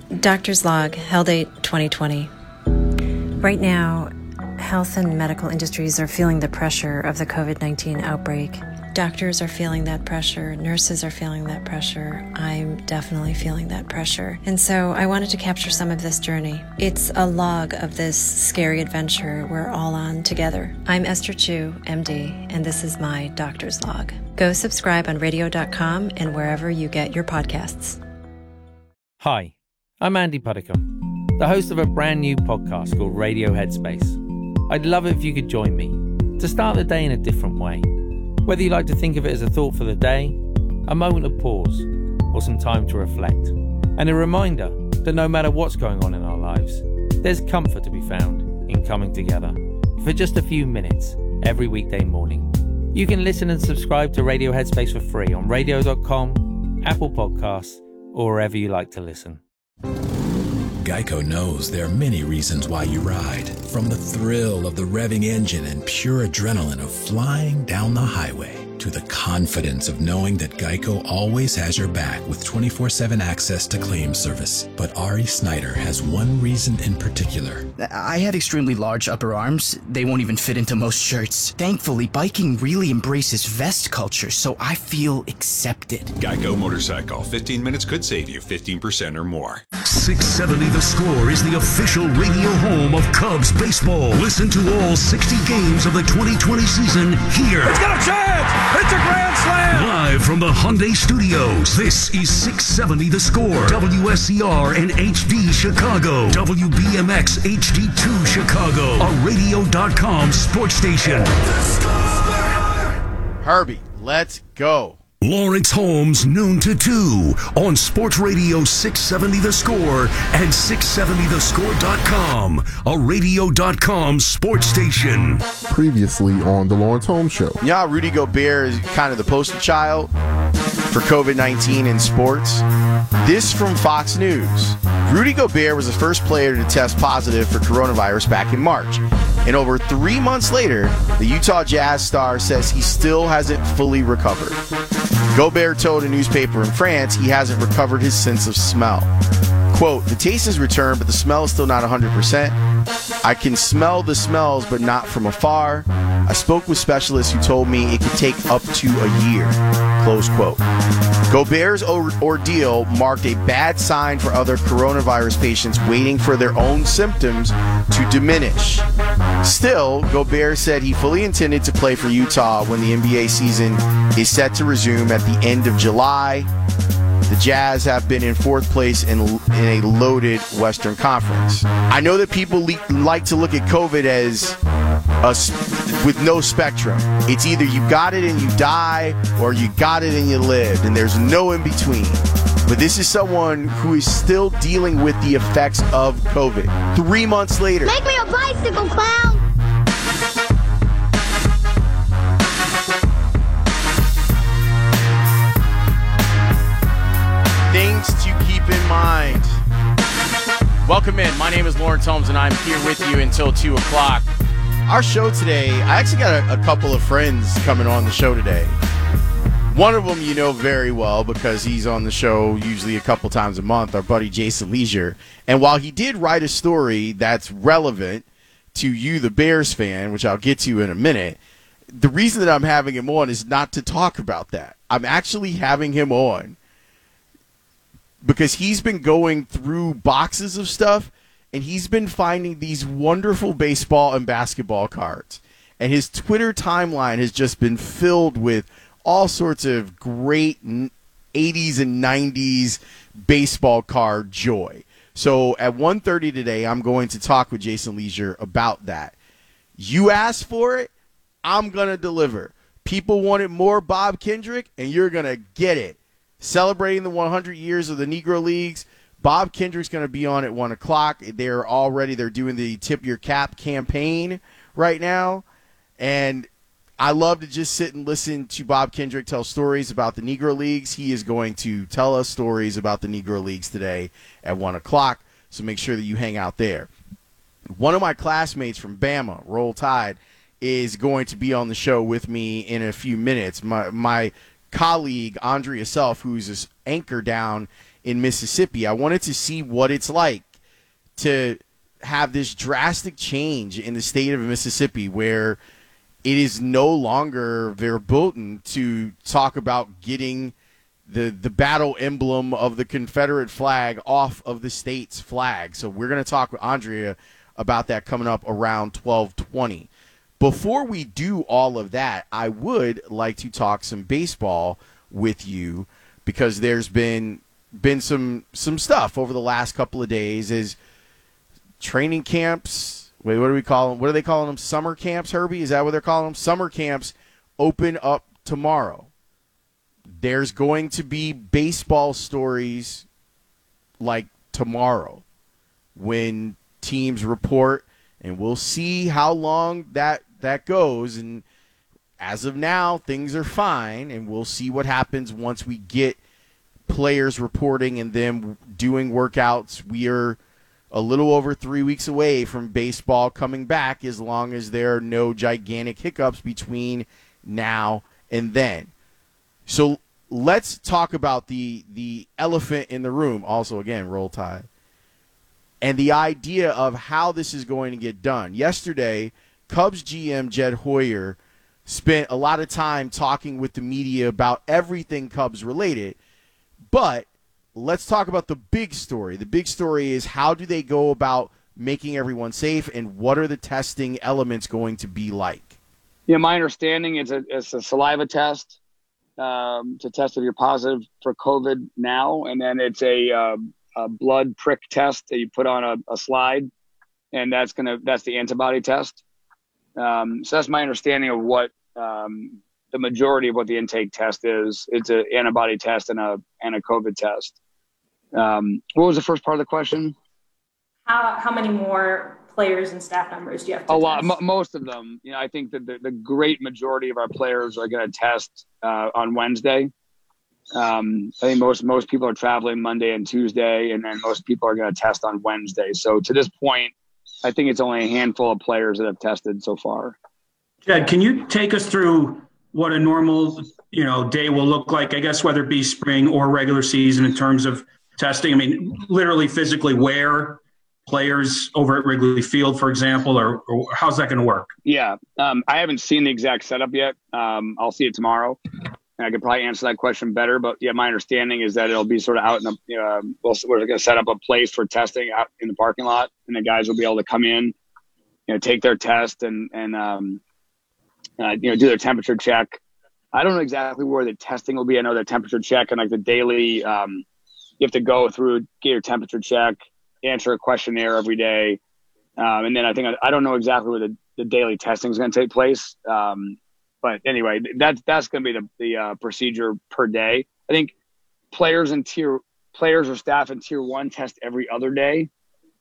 Doctor's Log, Hell Date 2020. Right now, health and medical industries are feeling the pressure of the COVID-19 outbreak. Doctors are feeling that pressure. Nurses are feeling that pressure. I'm definitely feeling that pressure. And so I wanted to capture some of this journey. It's a log of this scary adventure we're all on together. I'm Esther Chu, MD, and this is my Doctor's Log. Go subscribe on radio.com and wherever you get your podcasts. Hi, I'm Andy Puddicombe, the host of a brand new podcast called Radio Headspace. I'd love it if you could join me to start the day in a different way. Whether you like to think of it as a thought for the day, a moment of pause, or some time to reflect. And a reminder that no matter what's going on in our lives, there's comfort to be found in coming together for just a few minutes every weekday morning. You can listen and subscribe to Radio Headspace for free on radio.com, Apple Podcasts, or wherever you like to listen. Geico knows there are many reasons why you ride. From the thrill of the revving engine and pure adrenaline of flying down the highway, to the confidence of knowing that Geico always has your back with 24/7 access to claim service. But Ari Snyder has one reason in particular. I have extremely large upper arms. They won't even fit into most shirts. Thankfully, biking really embraces vest culture, so I feel accepted. Geico Motorcycle. 15 minutes could save you 15% or more. 670 The Score is the official radio home of Cubs baseball. Listen to all 60 games of the 2020 season here. It's got a chance! It's a grand slam! Live from the Hyundai Studios, this is 670 The Score. WSCR and HD Chicago. WBMX HD2 Chicago. A radio.com sports station. Herbie, let's go. Lawrence Holmes, noon to 2 on Sports Radio 670 The Score and 670thescore.com, a radio.com sports station. Previously on The Lawrence Holmes Show. Yeah, Rudy Gobert is kind of the poster child for COVID-19 in sports. This from Fox News. Rudy Gobert was the first player to test positive for coronavirus back in March. And over 3 months later, the Utah Jazz star says he still hasn't fully recovered. Gobert told a newspaper in France he hasn't recovered his sense of smell. Quote, "The taste has returned, but the smell is still not 100%. I can smell the smells, but not from afar. I spoke with specialists who told me it could take up to a year." Close quote. Gobert's ordeal marked a bad sign for other coronavirus patients waiting for their own symptoms to diminish. Still, Gobert said he fully intended to play for Utah when the NBA season is set to resume at the end of July. The Jazz have been in fourth place in a loaded Western Conference. I know that people like to look at COVID as with no spectrum. It's either you got it and you die, or you got it and you lived, and there's no in between. But this is someone who is still dealing with the effects of COVID 3 months later. Make me a bicycle, clown! Things to keep in mind. Welcome in. My name is Lawrence Holmes, and I'm here with you until 2 o'clock. Our show today, I actually got a couple of friends coming on the show today. One of them you know very well because he's on the show usually a couple times a month, our buddy Jason Leisure. And while he did write a story that's relevant to you, the Bears fan, which I'll get to in a minute, the reason that I'm having him on is not to talk about that. I'm actually having him on because he's been going through boxes of stuff, and he's been finding these wonderful baseball and basketball cards. And his Twitter timeline has just been filled with all sorts of great 80s and 90s baseball card joy. So at 1:30 today, I'm going to talk with Jason Leisure about that. You asked for it, I'm going to deliver. People wanted more Bob Kendrick, and you're going to get it. Celebrating the 100 years of the Negro Leagues, Bob Kendrick's going to be on at 1 o'clock. They're doing the Tip Your Cap campaign right now. And I love to just sit and listen to Bob Kendrick tell stories about the Negro Leagues. He is going to tell us stories about the Negro Leagues today at 1 o'clock. So make sure that you hang out there. One of my classmates from Bama, Roll Tide, is going to be on the show with me in a few minutes. My colleague, Andrea Self, who's this anchor down in Mississippi. I wanted to see what it's like to have this drastic change in the state of Mississippi where it is no longer verboten to talk about getting the battle emblem of the Confederate flag off of the state's flag. So we're going to talk with Andrea about that coming up around 12:20. Before we do all of that, I would like to talk some baseball with you because there's been some stuff over the last couple of days as training camps. Wait, what do we call them? What are they calling them? Summer camps, Herbie? Is that what they're calling them? Summer camps open up tomorrow. There's going to be baseball stories like tomorrow when teams report, and we'll see how long that goes. And as of now, things are fine, and we'll see what happens once we get players reporting and them doing workouts. We are a little over 3 weeks away from baseball coming back, as long as there are no gigantic hiccups between now and then. So let's talk about the elephant in the room. Also, again, Roll Tide. And the idea of how this is going to get done. Yesterday, Cubs GM Jed Hoyer spent a lot of time talking with the media about everything Cubs related. But let's talk about the big story. The big story is, how do they go about making everyone safe, and what are the testing elements going to be like? Yeah, my understanding is it's a saliva test to test if you're positive for COVID now, and then it's a blood prick test that you put on a slide, and that's the antibody test. So that's my understanding of what the majority of what the intake test is. It's an antibody test and a COVID test. What was the first part of the question? How many more players and staff members do you have to A lot. test? Most of them. I think that the great majority of our players are going to test on Wednesday. I think most people are traveling Monday and Tuesday, and then most people are going to test on Wednesday. So to this point, I think it's only a handful of players that have tested so far. Jed, can you take us through what a normal, day will look like, I guess, whether it be spring or regular season, in terms of testing? I mean, literally physically where players over at Wrigley Field, for example, or how's that going to work? Yeah. I haven't seen the exact setup yet. I'll see it tomorrow, and I could probably answer that question better. But yeah, my understanding is that it'll be sort of out in the, we're going to set up a place for testing out in the parking lot, and the guys will be able to come in, take their test and do their temperature check. I don't know exactly where the testing will be. I know the temperature check and like the daily, you have to go through, get your temperature check, answer a questionnaire every day. And then I don't know exactly where the daily testing is going to take place. But anyway, that's going to be the procedure per day. I think players or staff in tier 1 test every other day.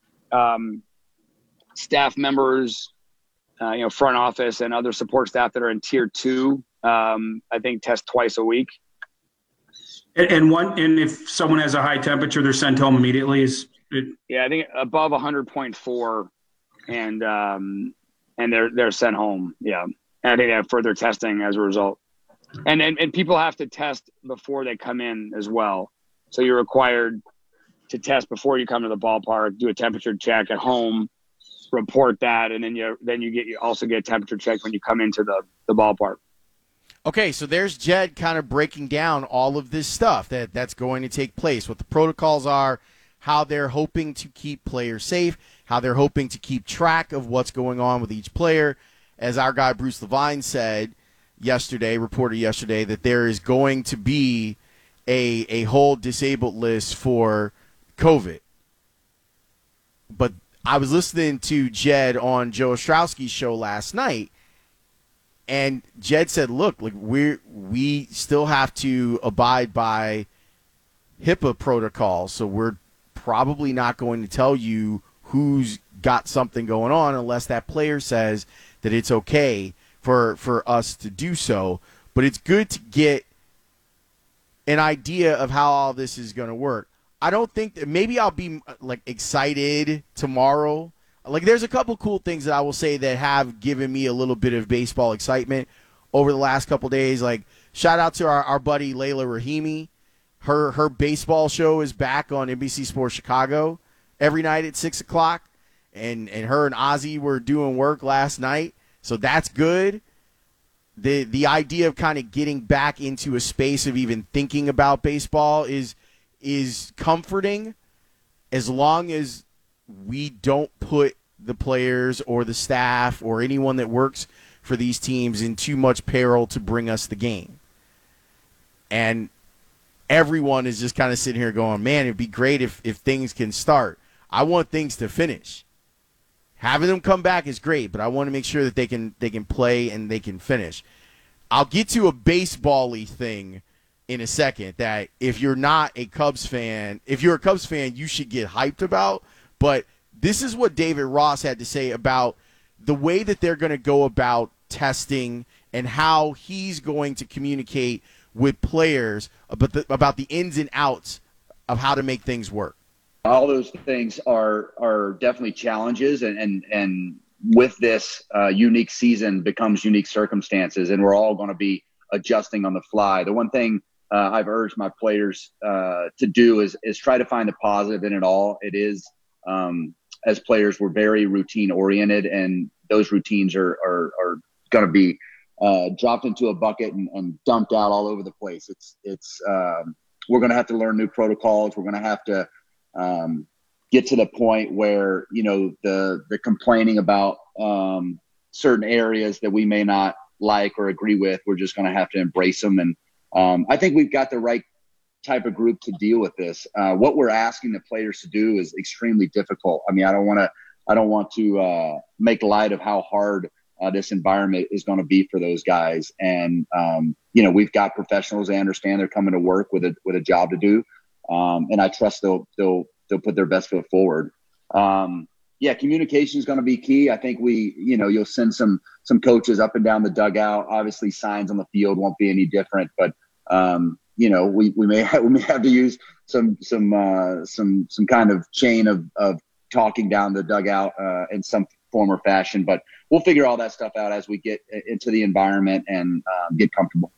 Staff members, front office and other support staff that are in tier 2, I think test twice a week. And if someone has a high temperature, they're sent home immediately. Yeah, I think above 100.4, and they're sent home. Yeah, and I think they have further testing as a result. And people have to test before they come in as well. So you're required to test before you come to the ballpark, do a temperature check at home, report that, and then you also get a temperature check when you come into the ballpark. Okay, so there's Jed kind of breaking down all of this stuff that's going to take place, what the protocols are, how they're hoping to keep players safe, how they're hoping to keep track of what's going on with each player. As our guy Bruce Levine said reported yesterday, that there is going to be a whole disabled list for COVID. But I was listening to Jed on Joe Ostrowski's show last night, and Jed said, look, like we still have to abide by HIPAA protocols, so we're probably not going to tell you who's got something going on unless that player says that it's okay for us to do so. But it's good to get an idea of how all this is going to work. I don't think that maybe I'll be excited tomorrow. There's a couple cool things that I will say that have given me a little bit of baseball excitement over the last couple days. Like Shout out to our buddy Layla Rahimi. Her baseball show is back on NBC Sports Chicago every night at 6 o'clock. And her and Ozzy were doing work last night, so that's good. The idea of kind of getting back into a space of even thinking about baseball is comforting, as long as we don't put the players or the staff or anyone that works for these teams in too much peril to bring us the game. And everyone is just kind of sitting here going, man, it'd be great if things can start. I want things to finish. Having them come back is great, but I want to make sure that they can play and they can finish. I'll get to a baseball-y thing in a second that if you're not a Cubs fan, if you're a Cubs fan, you should get hyped about. But this is what David Ross had to say about the way that they're going to go about testing and how he's going to communicate with players about the ins and outs of how to make things work. All those things are definitely challenges, and with this unique season becomes unique circumstances, and we're all going to be adjusting on the fly. The one thing I've urged my players to do is try to find the positive in it all. It is, as players, we're very routine oriented, and those routines are going to be dropped into a bucket and dumped out all over the place. It's we're going to have to learn new protocols. We're going to have to get to the point where, the complaining about certain areas that we may not like or agree with, we're just going to have to embrace them. And I think we've got the right type of group to deal with this. What we're asking the players to do is extremely difficult. I mean, I don't want to make light of how hard this environment is going to be for those guys. And, we've got professionals. They understand they're coming to work with a job to do. And I trust they'll put their best foot forward. Communication is going to be key. I think you'll send some coaches up and down the dugout. Obviously, signs on the field won't be any different, but we may have to use some kind of chain of talking down the dugout in some form or fashion. But we'll figure all that stuff out as we get into the environment and get comfortable.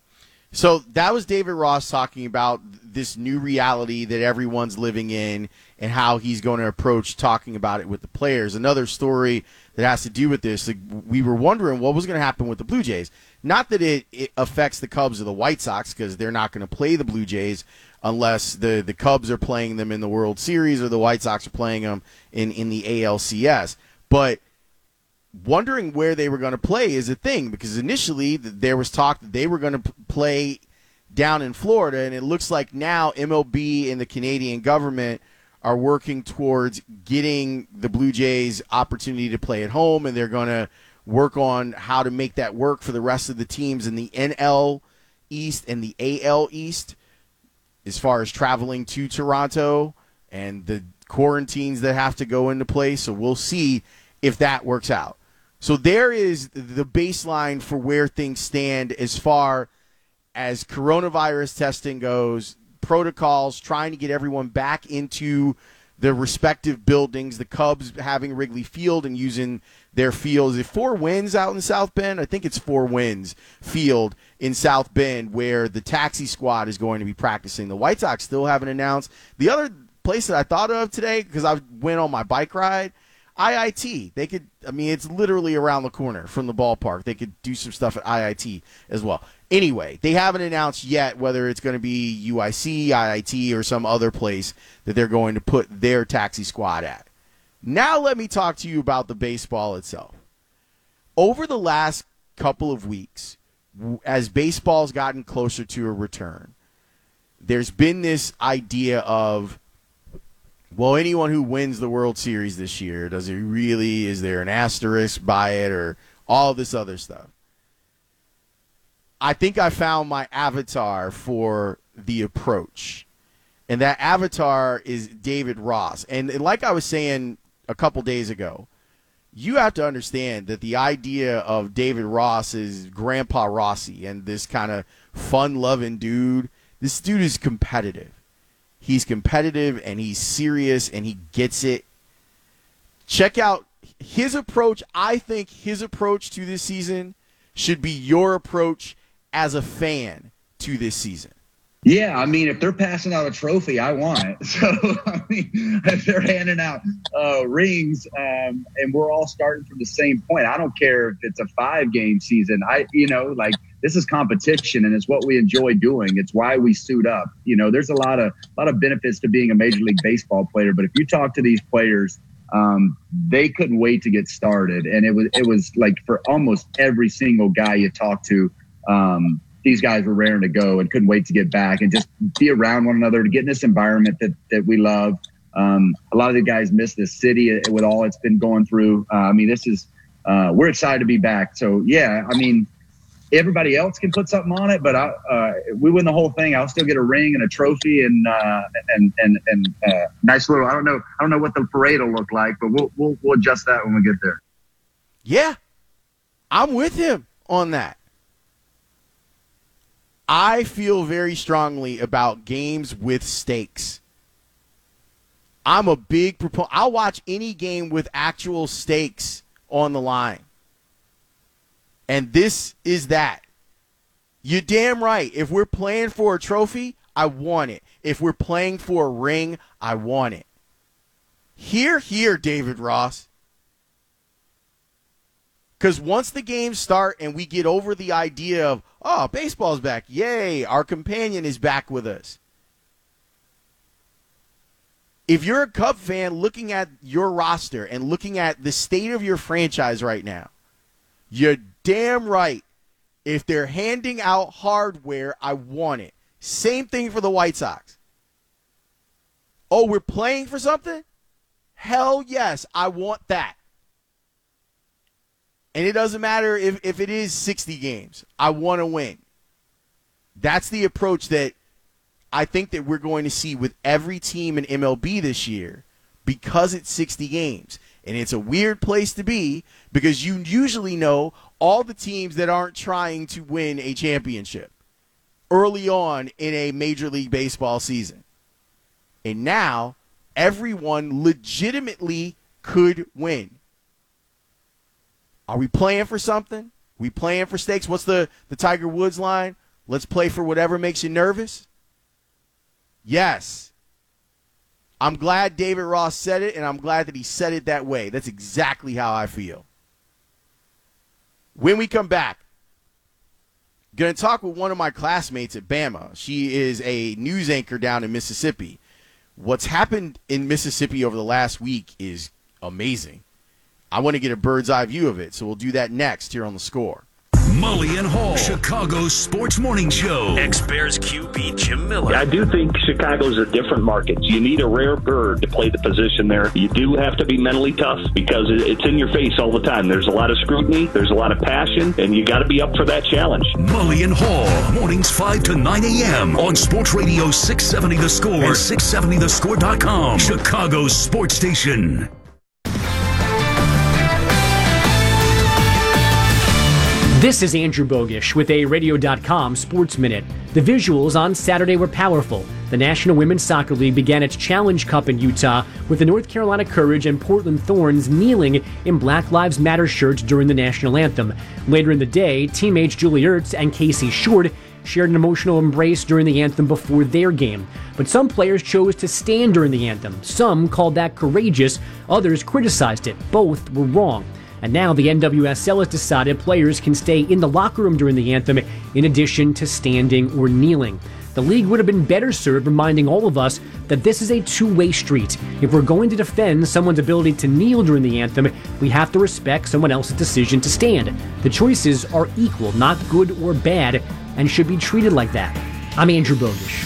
So that was David Ross talking about this new reality that everyone's living in and how he's going to approach talking about it with the players. Another story that has to do with this, we were wondering what was going to happen with the Blue Jays. Not that it affects the Cubs or the White Sox, because they're not going to play the Blue Jays unless the Cubs are playing them in the World Series or the White Sox are playing them in the ALCS. But wondering where they were going to play is a thing, because initially there was talk that they were going to play down in Florida, and it looks like now MLB and the Canadian government are working towards getting the Blue Jays opportunity to play at home, and they're going to work on how to make that work for the rest of the teams in the NL East and the AL East as far as traveling to Toronto and the quarantines that have to go into place. So we'll see if that works out. So there is the baseline for where things stand as far as coronavirus testing goes, protocols, trying to get everyone back into their respective buildings, the Cubs having Wrigley Field and using their field. Is it Four Winds out in South Bend? I think it's Four Winds Field in South Bend where the taxi squad is going to be practicing. The White Sox still haven't announced. The other place that I thought of today, because I went on my bike ride, IIT. They could, it's literally around the corner from the ballpark. They could do some stuff at IIT as well. Anyway, they haven't announced yet whether it's going to be UIC, IIT, or some other place that they're going to put their taxi squad at. Now let me talk to you about the baseball itself. Over the last couple of weeks, as baseball's gotten closer to a return, there's been this idea of, well, anyone who wins the World Series this year, is there an asterisk by it or all this other stuff? I think I found my avatar for the approach. And that avatar is David Ross. And like I was saying a couple days ago, you have to understand that the idea of David Ross is Grandpa Rossi and this kind of fun-loving dude. This dude is competitive. He's competitive and he's serious and he gets it. Check out his approach. I think his approach to this season should be your approach as a fan to this season? Yeah, I mean, if they're passing out a trophy, I want it. So, I mean, if they're handing out rings and we're all starting from the same point, I don't care if it's a 5-game season. This is competition, and it's what we enjoy doing. It's why we suit up. There's a lot of benefits to being a Major League Baseball player. But if you talk to these players, they couldn't wait to get started. And it was like for almost every single guy you talk to, these guys were raring to go and couldn't wait to get back and just be around one another, to get in this environment that we love. A lot of the guys miss this city with all it's been going through. We're excited to be back. So, yeah, I mean, everybody else can put something on it, but we win the whole thing. I'll still get a ring and a trophy and nice little. I don't know what the parade will look like, but we'll adjust that when we get there. Yeah, I'm with him on that. I feel very strongly about games with stakes. I'm a big proponent. I'll watch any game with actual stakes on the line. And this is that. You're damn right. If we're playing for a trophy, I want it. If we're playing for a ring, I want it. Hear, David Ross. Because once the games start and we get over the idea of, oh, baseball's back, yay, our companion is back with us. If you're a Cub fan looking at your roster and looking at the state of your franchise right now, you're damn right. If they're handing out hardware, I want it. Same thing for the White Sox. Oh, we're playing for something? Hell yes, I want that. And it doesn't matter if it is 60 games. I want to win. That's the approach that I think that we're going to see with every team in MLB this year because it's 60 games. And it's a weird place to be because you usually know all the teams that aren't trying to win a championship early on in a Major League Baseball season. And now everyone legitimately could win. Are we playing for something? We playing for stakes? What's the Tiger Woods line? Let's play for whatever makes you nervous? Yes. I'm glad David Ross said it, and I'm glad that he said it that way. That's exactly how I feel. When we come back, going to talk with one of my classmates at Bama. She is a news anchor down in Mississippi. What's happened in Mississippi over the last week is amazing. I want to get a bird's eye view of it, so we'll do that next here on The Score. Mully and Hall, Chicago's sports morning show. Ex-Bears QB Jim Miller. I do think Chicago's a different market. You need a rare bird to play the position there. You do have to be mentally tough because it's in your face all the time. There's a lot of scrutiny, there's a lot of passion, and you got to be up for that challenge. Mully and Hall, mornings 5 to 9 a.m. on Sports Radio 670 The Score and 670thescore.com. Chicago's sports station. This is Andrew Bogish with a Radio.com Sports Minute. The visuals on Saturday were powerful. The National Women's Soccer League began its Challenge Cup in Utah with the North Carolina Courage and Portland Thorns kneeling in Black Lives Matter shirts during the national anthem. Later in the day, teammates Julie Ertz and Casey Short shared an emotional embrace during the anthem before their game. But some players chose to stand during the anthem. Some called that courageous, others criticized it. Both were wrong. And now the NWSL has decided players can stay in the locker room during the anthem in addition to standing or kneeling. The league would have been better served reminding all of us that this is a two-way street. If we're going to defend someone's ability to kneel during the anthem, we have to respect someone else's decision to stand. The choices are equal, not good or bad, and should be treated like that. I'm Andrew Bogish.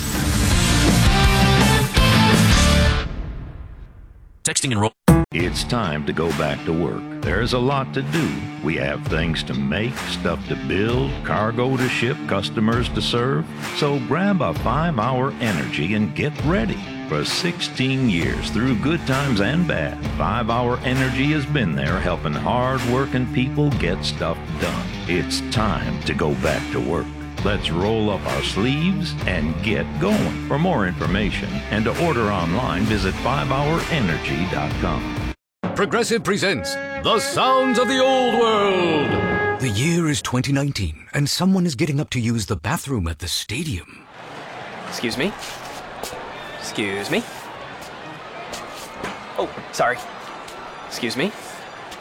Texting and roll. It's time to go back to work. There's a lot to do. We have things to make, stuff to build, cargo to ship, customers to serve. So grab a 5-Hour Energy and get ready. For 16 years, through good times and bad, 5-Hour Energy has been there helping hard-working people get stuff done. It's time to go back to work. Let's roll up our sleeves and get going. For more information and to order online, visit 5hourenergy.com. Progressive presents The Sounds of the Old World. The year is 2019, and someone is getting up to use the bathroom at the stadium. Excuse me? Excuse me? Oh, sorry. Excuse me?